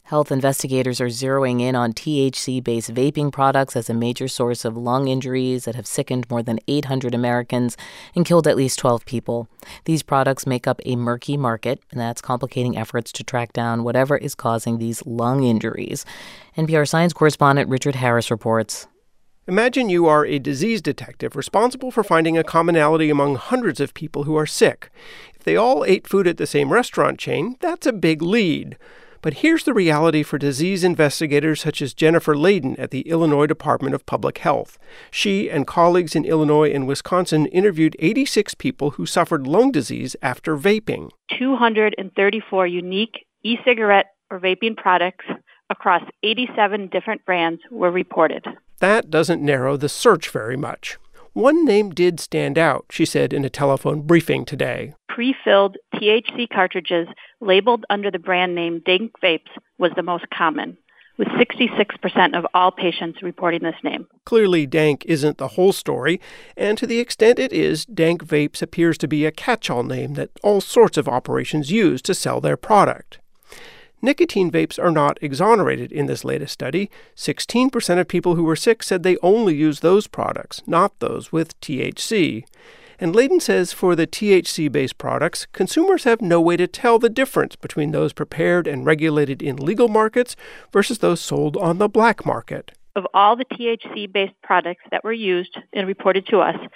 Health investigators are zeroing in on THC-based vaping products as a major source of lung injuries that have sickened more than 800 Americans and killed at least 12 people. These products make up a murky market, and that's complicating efforts to track down whatever is causing these lung injuries. NPR science correspondent Richard Harris reports. Imagine you are a disease detective responsible for finding a commonality among hundreds of people who are sick. If they all ate food at the same restaurant chain, that's a big lead. But here's the reality for disease investigators such as Jennifer Layden at the Illinois Department of Public Health. She and colleagues in Illinois and Wisconsin interviewed 86 people who suffered lung disease after vaping. 234 unique e-cigarette or vaping products across 87 different brands were reported. That doesn't narrow the search very much. One name did stand out, she said in a telephone briefing today. Pre-filled THC cartridges labeled under the brand name Dank Vapes was the most common, with 66% of all patients reporting this name. Clearly, Dank isn't the whole story, and to the extent it is, Dank Vapes appears to be a catch-all name that all sorts of operations use to sell their product. Nicotine vapes are not exonerated in this latest study. 16% of people who were sick said they only use those products, not those with THC. And Layden says for the THC-based products, consumers have no way to tell the difference between those prepared and regulated in legal markets versus those sold on the black market. Of all the THC-based products that were used and reported to us,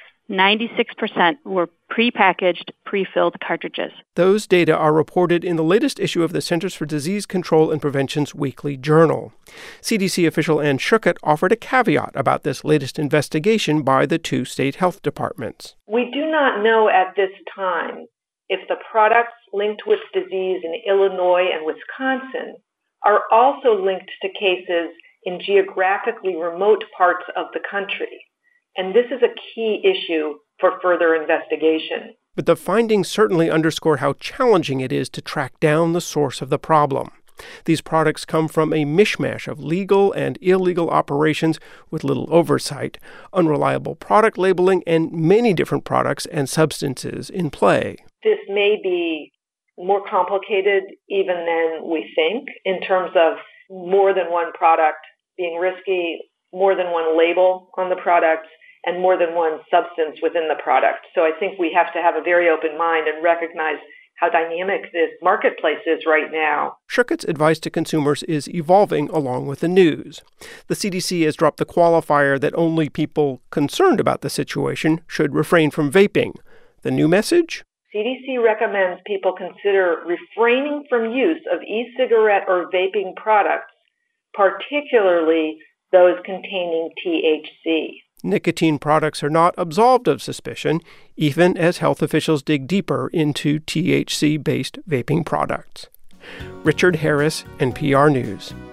96% were prepackaged, pre-filled cartridges. Those data are reported in the latest issue of the Centers for Disease Control and Prevention's weekly journal. CDC official Ann Schuchat offered a caveat about this latest investigation by the two state health departments. We do not know at this time if the products linked with disease in Illinois and Wisconsin are also linked to cases in geographically remote parts of the country. And this is a key issue for further investigation. But the findings certainly underscore how challenging it is to track down the source of the problem. These products come from a mishmash of legal and illegal operations with little oversight, unreliable product labeling, and many different products and substances in play. This may be more complicated even than we think in terms of more than one product being risky, more than one label on the product, and more than one substance within the product. So I think we have to have a very open mind and recognize how dynamic this marketplace is right now. Schuchat's advice to consumers is evolving along with the news. The CDC has dropped the qualifier that only people concerned about the situation should refrain from vaping. The new message? CDC recommends people consider refraining from use of e-cigarette or vaping products, particularly those containing THC. Nicotine products are not absolved of suspicion, even as health officials dig deeper into THC-based vaping products. Richard Harris, NPR News.